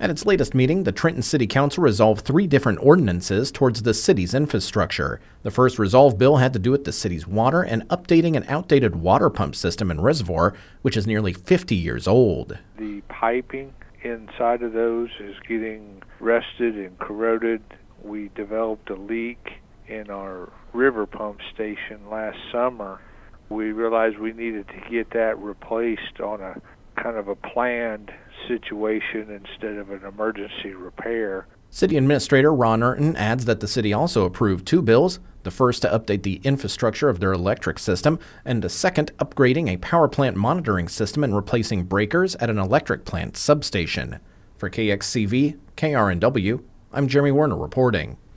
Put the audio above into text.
At its latest meeting, the Trenton City Council resolved 3 different ordinances towards the city's infrastructure. The first resolve bill had to do with the city's water and updating an outdated water pump system and reservoir, which is nearly 50 years old. The piping inside of those is getting rusted and corroded. We developed a leak in our river pump station last summer. We realized we needed to get that replaced on a kind of a planned situation instead of an emergency repair. City Administrator Ron Urton adds that the city also approved 2 bills, the first to update the infrastructure of their electric system, and the second upgrading a power plant monitoring system and replacing breakers at an electric plant substation. For KXCV, KRNW, I'm Jeremy Werner reporting.